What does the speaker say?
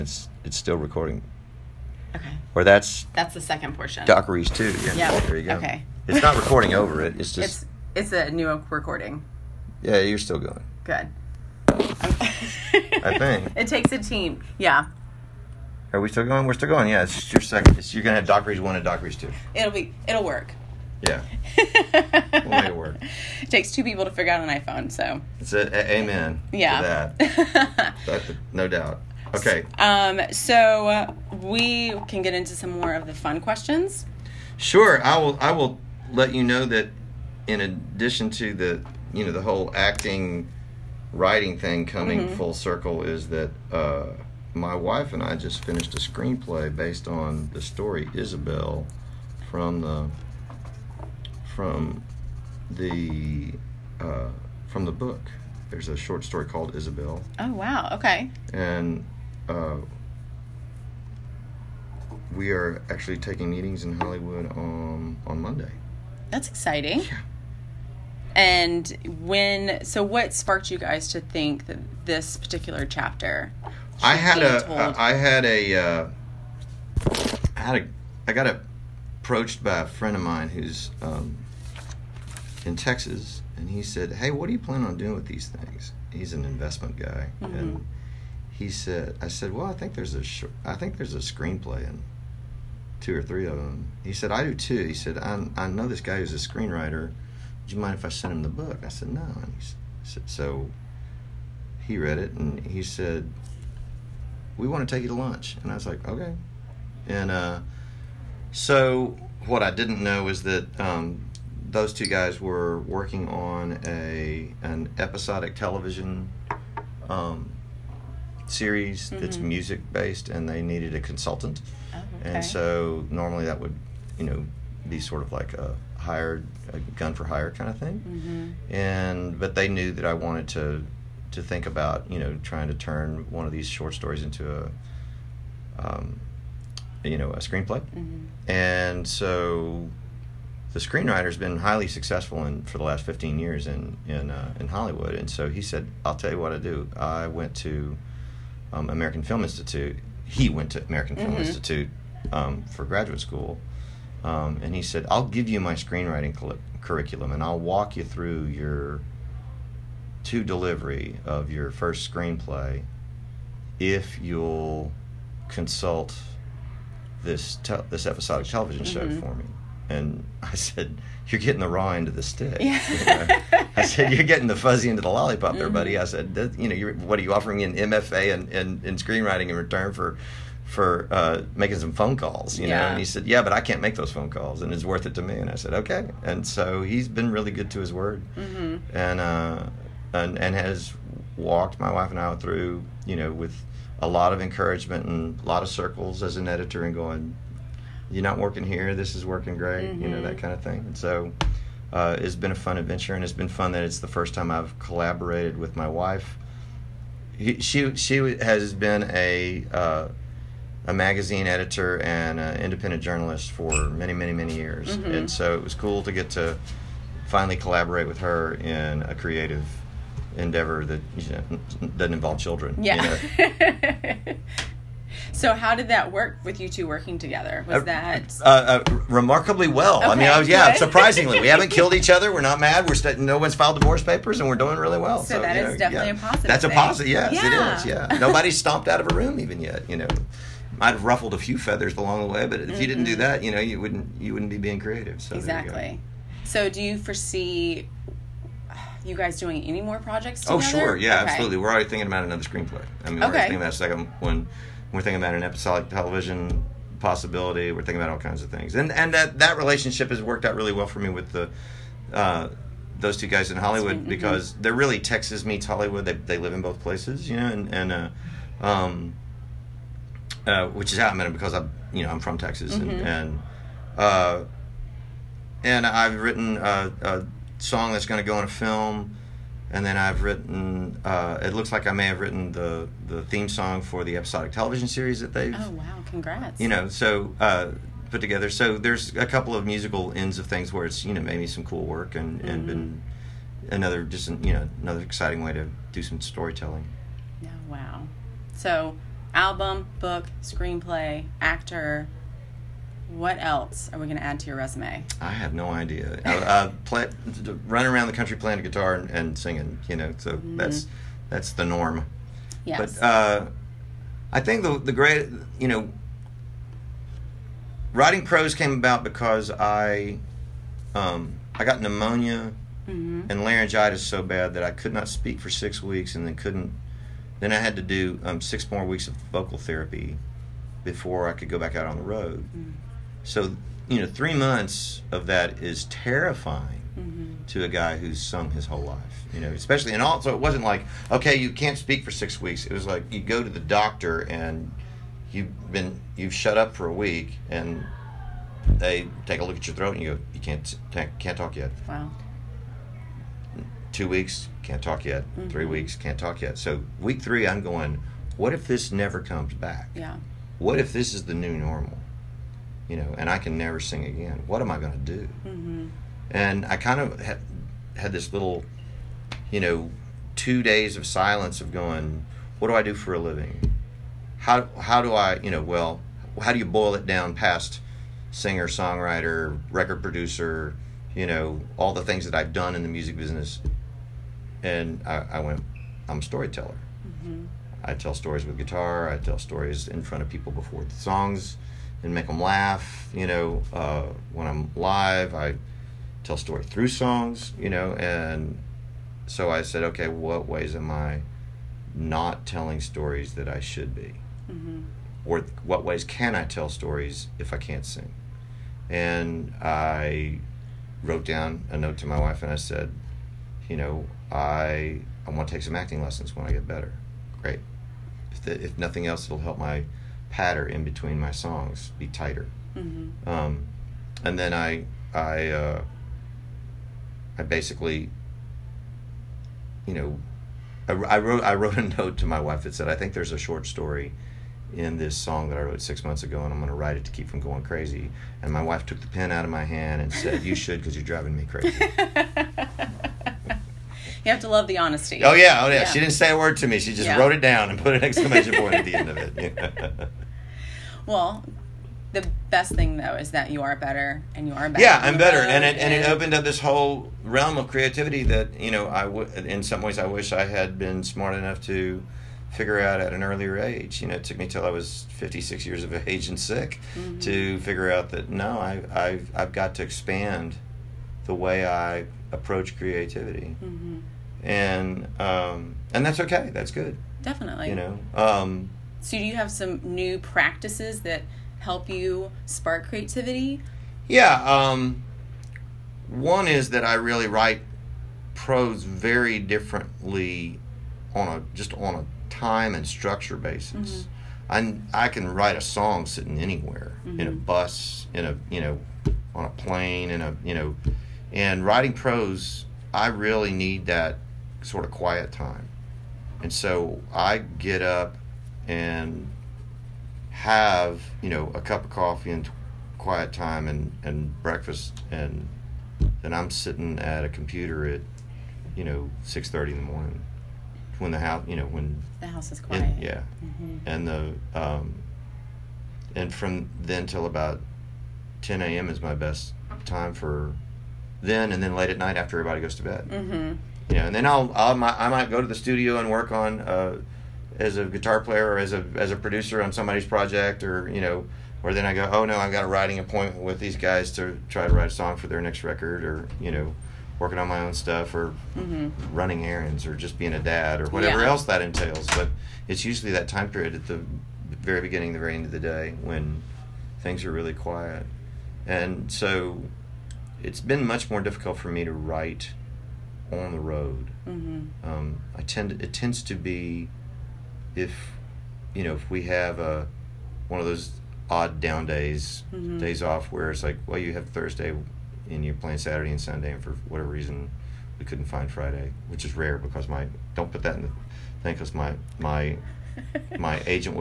It's still recording. Okay. Or that's the second portion. Dockery's too. Yeah. There you go. Okay. It's not recording over it. It's just. It's a new recording. Yeah, you're still going. Good. I think. It takes a team. Yeah. Are we still going? We're still going. Yeah, it's just your second. You're gonna have Dockery's 1 and Dockery's 2. It'll work. Yeah. We'll make it work. It takes 2 people to figure out an iPhone, so. It's amen. Yeah. To that. No doubt. Okay. So we can get into some more of the fun questions. Sure. I will let you know that in addition to the whole acting, writing thing coming full circle is that my wife and I just finished a screenplay based on the story Isabel from the book. There's a short story called Isabel. Oh wow! Okay. And we are actually taking meetings in Hollywood on Monday. That's exciting. Yeah. And what sparked you guys to think that this particular chapter? I got approached by a friend of mine who's in Texas, and he said, "Hey, what do you plan on doing with these things?" He's an investment guy, and I said, "Well, I think there's a screenplay in 2 or 3 of them." He said, "I do too." He said, "I know this guy who's a screenwriter. Would you mind if I sent him the book?" I said, "No." And so he read it, and he said, "We want to take you to lunch." And I was like, "Okay." And so what I didn't know is that those 2 guys were working on an episodic television series that's music based, and they needed a consultant. Oh, okay. And so normally that would, be sort of like a gun for hire kind of thing. But they knew that I wanted to think about, trying to turn one of these short stories into a screenplay. And so the screenwriter's been highly successful for the last 15 years in Hollywood. And so he said, "I'll tell you what I do." I went to American Film Institute. He went to American Film Institute for graduate school. And he said, "I'll give you my screenwriting curriculum, and I'll walk you through your delivery of your first screenplay if you'll consult this episodic television show for me." And I said, "You're getting the raw end of the stick." Yeah. I said, "You're getting the fuzzy end of the lollipop there, buddy." I said, "What are you offering me an MFA in screenwriting in return for making some phone calls?" And he said, "Yeah, but I can't make those phone calls, and it's worth it to me." And I said, "Okay." And so he's been really good to his word, and has walked my wife and I through, with a lot of encouragement and a lot of circles as an editor, and going, "You're not working here. This is working great." That kind of thing. And so it's been a fun adventure, and it's been fun that it's the first time I've collaborated with my wife. She has been a magazine editor and an independent journalist for many, many, many years. And so it was cool to get to finally collaborate with her in a creative endeavor that doesn't involve children. Yeah. So how did that work with you 2 working together? Was that remarkably well? Okay, I mean, surprisingly, we haven't killed each other. We're not mad. No one's filed divorce papers, and we're doing really well. So that is definitely a positive. That's thing. A positive. Yes, it is. Yeah, nobody's stomped out of a room even yet. Might have ruffled a few feathers along the way, but if you didn't do that, you wouldn't be being creative. So exactly. So do you foresee you guys doing any more projects together? Oh, sure. Yeah, okay. Absolutely. We're already thinking about another screenplay. I mean, we're already thinking about a second one. We're thinking about an episodic television possibility. We're thinking about all kinds of things. And that relationship has worked out really well for me with those 2 guys in Hollywood, because they're really Texas meets Hollywood. They live in both places, which is how I met them, because I'm from Texas, and I've written a song that's going to go in a film, and then I've written. It looks like I may have written the theme song for the episodic television series that they've. Oh wow! Congrats. Put together. So there's a couple of musical ends of things where it's maybe some cool work and been another exciting way to do some storytelling. Oh wow! So album, book, screenplay, actor. What else are we going to add to your resume? I have no idea. I run around the country playing a guitar and singing, so that's the norm. Yes. But I think the great, writing prose came about because I got pneumonia and laryngitis so bad that I could not speak for 6 weeks, and then I had to do 6 more weeks of vocal therapy before I could go back out on the road. So, 3 months of that is terrifying to a guy who's sung his whole life, especially, and also it wasn't like, okay, you can't speak for 6 weeks. It was like you go to the doctor and you've shut up for a week, and they take a look at your throat and you go, you can't talk yet. Wow. 2 weeks, can't talk yet. 3 weeks, can't talk yet. So week 3, I'm going, what if this never comes back? Yeah. What if this is the new normal? And I can never sing again. What am I going to do? And I kind of had this little, 2 days of silence of going, what do I do for a living? How do I, how do you boil it down past singer, songwriter, record producer, all the things that I've done in the music business? And I went, I'm a storyteller. I tell stories with guitar. I tell stories in front of people before the songs and make them laugh. When I'm live, I tell story through songs, and so I said, okay, what ways am I not telling stories that I should be? Or what ways can I tell stories if I can't sing? And I wrote down a note to my wife and I said, I want to take some acting lessons when I get better. Great. If nothing else, it'll help my patter in between my songs be tighter. And then I basically, I wrote a note to my wife that said, I think there's a short story in this song that I wrote 6 months ago, and I'm going to write it to keep from going crazy. And my wife took the pen out of my hand and said, you should, because you're driving me crazy. You have to love the honesty. Oh yeah. She didn't say a word to me. She just wrote it down and put an exclamation point at the end of it. Well, the best thing though is that you are better, and you are better. Yeah, I'm better, and it opened up this whole realm of creativity that in some ways I wish I had been smart enough to figure out at an earlier age. It took me till I was 56 years of age and sick to figure out that no, I've got to expand the way I approach creativity, and that's okay. That's good. Definitely. So do you have some new practices that help you spark creativity? Yeah. One is that I really write prose very differently on a time and structure basis. I can write a song sitting anywhere, in a bus, on a plane, and writing prose, I really need that sort of quiet time. And so I get up and have, a cup of coffee and quiet time and breakfast, and then I'm sitting at a computer at, 6:30 in the morning when the house, when the house is quiet. And and from then till about 10 a.m. is my best time for then, and then late at night after everybody goes to bed. And then I might go to the studio and work on as a guitar player or as a producer on somebody's project, or or then I go, oh no, I've got a writing appointment with these guys to try to write a song for their next record, or working on my own stuff, or running errands, or just being a dad, or whatever else that entails. But it's usually that time period at the very beginning, the very end of the day, when things are really quiet. And so it's been much more difficult for me to write on the road. It tends to be if we have one of those odd down days, days off, where it's like, well, you have Thursday and you're playing Saturday and Sunday, and for whatever reason we couldn't find Friday, which is rare, because don't put that in the thing, because my agent would